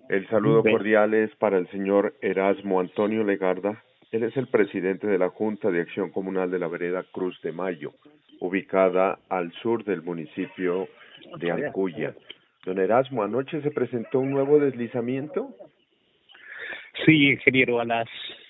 El saludo Ve- cordial es para el señor Erasmo Antonio Legarda. Él es el presidente de la Junta de Acción Comunal de la Vereda Cruz de Mayo, ubicada al sur del municipio de Ancuya. Don Erasmo, anoche se presentó un nuevo deslizamiento. Sí, ingeniero, a las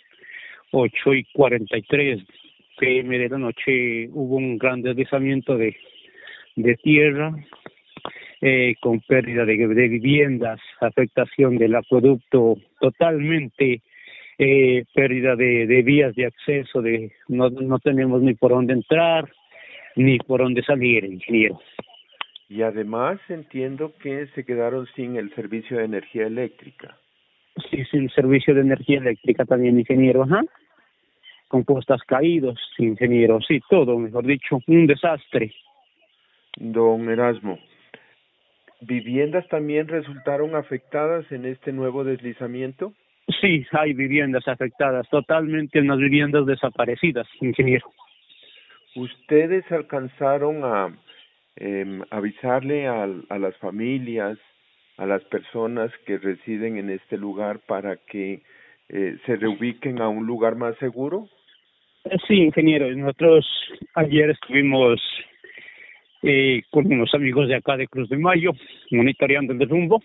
8:43 PM de la noche hubo un gran deslizamiento de tierra, con pérdida de viviendas, afectación del acueducto totalmente, pérdida de vías de acceso, no tenemos ni por dónde entrar ni por dónde salir, ingeniero. Y además entiendo que se quedaron sin el servicio de energía eléctrica. Sí, sin servicio de energía eléctrica también, ingeniero, ajá. Con postas caídos, ingeniero, sí, todo, mejor dicho, un desastre. Don Erasmo, ¿viviendas también resultaron afectadas en este nuevo deslizamiento? Sí, hay viviendas afectadas, totalmente unas viviendas desaparecidas, ingeniero. ¿Ustedes alcanzaron a avisarle a las familias, a las personas que residen en este lugar para que se reubiquen a un lugar más seguro? Sí, ingeniero, nosotros ayer estuvimos con unos amigos de acá de Cruz de Mayo, monitoreando el derrumbo.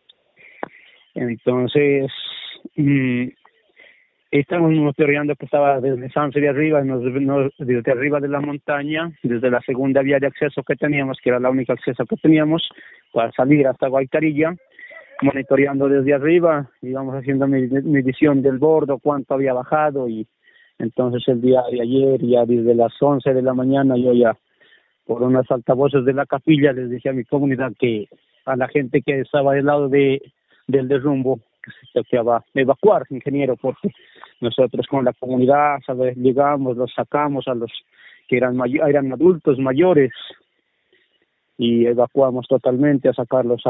Entonces, estamos monitoreando que estaba desde Sanse de arriba, desde arriba de la montaña, desde la segunda vía de acceso que teníamos, que era la única acceso que teníamos para salir hasta Guaitarilla, monitoreando desde arriba, íbamos haciendo medición del bordo, cuánto había bajado, y entonces el día de ayer, ya desde las 11 de la mañana, yo ya por unas altavoces de la capilla les dije a mi comunidad, que a la gente que estaba del lado del derrumbo, que se tocaba evacuar, ingeniero, porque nosotros con la comunidad, ¿sabes?, llegamos, los sacamos a los que eran adultos mayores, y evacuamos totalmente a sacarlos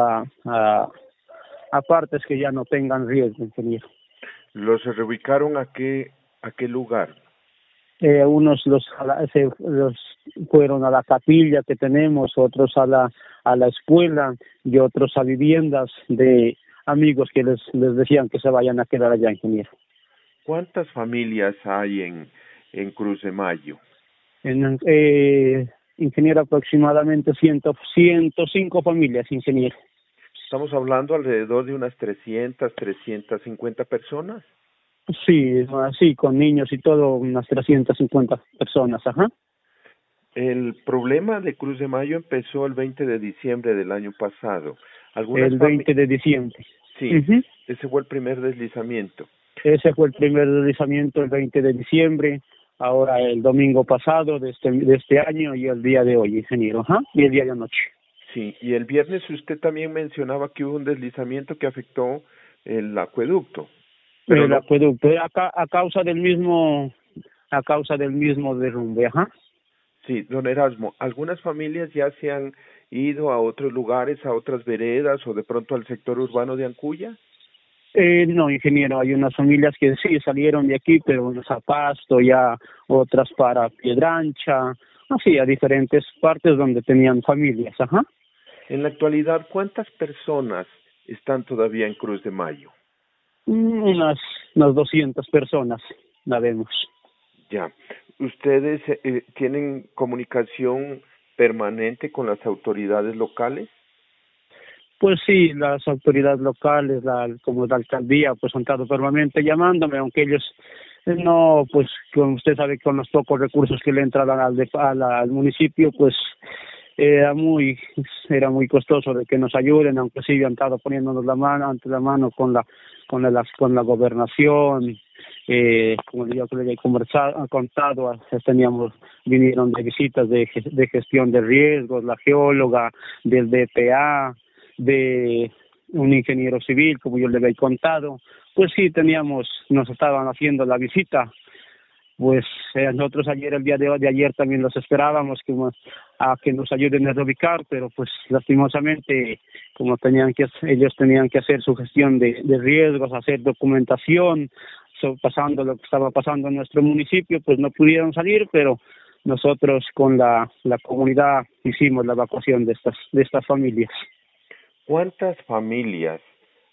a partes que ya no tengan riesgo, ingeniero. ¿Los reubicaron a qué lugar? Unos los fueron a la capilla que tenemos, otros a la escuela, y otros a viviendas de amigos que les decían que se vayan a quedar allá, ingeniero. ¿Cuántas familias hay en Cruz de Mayo? Ingeniero, aproximadamente 105 familias, ingeniero. Estamos hablando alrededor de unas 350 personas. Sí, así, con niños y todo, unas 350 personas, ajá. El problema de Cruz de Mayo empezó el 20 de diciembre del año pasado. El 20 de diciembre. Sí, Uh-huh. ese fue el primer deslizamiento. Ese fue el primer deslizamiento el 20 de diciembre, ahora el domingo pasado de este año, y el día de hoy, ingeniero, ajá, y el día de anoche. Sí, y el viernes usted también mencionaba que hubo un deslizamiento que afectó el acueducto. Pero El acueducto, a causa del mismo derrumbe, ajá. Sí, don Erasmo, algunas familias ya se han ido a otros lugares, a otras veredas o de pronto al sector urbano de Ancuya. No, ingeniero, hay unas familias que sí salieron de aquí, pero unas a Pasto, ya otras para Piedrancha, así a diferentes partes donde tenían familias, ajá. En la actualidad, ¿cuántas personas están todavía en Cruz de Mayo? Unas 200 personas, la vemos. Ya. ¿Ustedes tienen comunicación permanente con las autoridades locales? Pues sí, las autoridades locales, como la alcaldía, pues han estado permanentemente llamándome, aunque ellos no, pues como usted sabe, con los pocos recursos que le entran al municipio, pues era muy costoso de que nos ayuden, aunque sí han estado poniéndonos la mano con la gobernación. Como yo que le he contado, vinieron de visitas de gestión de riesgos, la geóloga del DPA, de un ingeniero civil, como yo le había contado. Pues sí, nos estaban haciendo la visita. Pues nosotros el día de ayer también los esperábamos a que nos ayuden a reubicar, pero pues lastimosamente, como ellos tenían que hacer su gestión de riesgos, hacer documentación, pasando lo que estaba pasando en nuestro municipio, pues no pudieron salir, pero nosotros con la comunidad hicimos la evacuación de estas familias. ¿Cuántas familias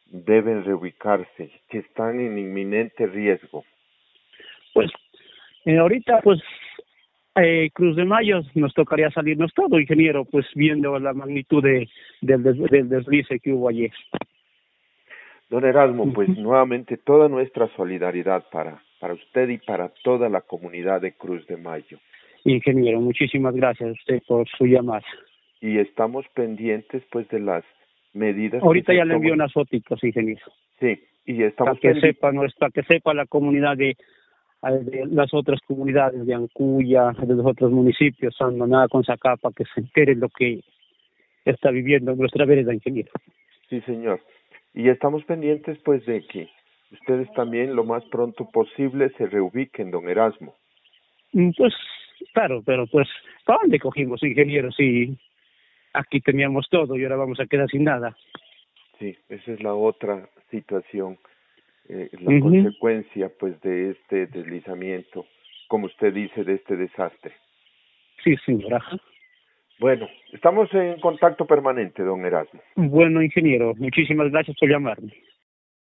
deben reubicarse, que están en inminente riesgo? Pues ahorita, pues Cruz de Mayo nos tocaría salirnos todo, ingeniero, pues viendo la magnitud del deslice que hubo ayer. Don Erasmo, pues nuevamente toda nuestra solidaridad para usted y para toda la comunidad de Cruz de Mayo. Ingeniero, muchísimas gracias a usted por su llamada. Y estamos pendientes pues de las medidas. Ahorita ya le envío unas fotitos, ingeniero. Sí, y estamos para que sepa la comunidad de las otras comunidades de Ancuya, de los otros municipios, San Maná, Zacapa, que se enteren lo que está viviendo nuestra vereda, ingeniero. Sí, señor. Y estamos pendientes pues de que ustedes también lo más pronto posible se reubiquen, don Erasmo. Pues claro, pero pues ¿para dónde cogimos, ingeniero? Si aquí teníamos todo y ahora vamos a quedar sin nada. Sí, esa es la otra situación, la consecuencia pues de este deslizamiento, como usted dice, de este desastre. Sí, señora. Bueno, estamos en contacto permanente, don Erasmo. Bueno, ingeniero, muchísimas gracias por llamarme.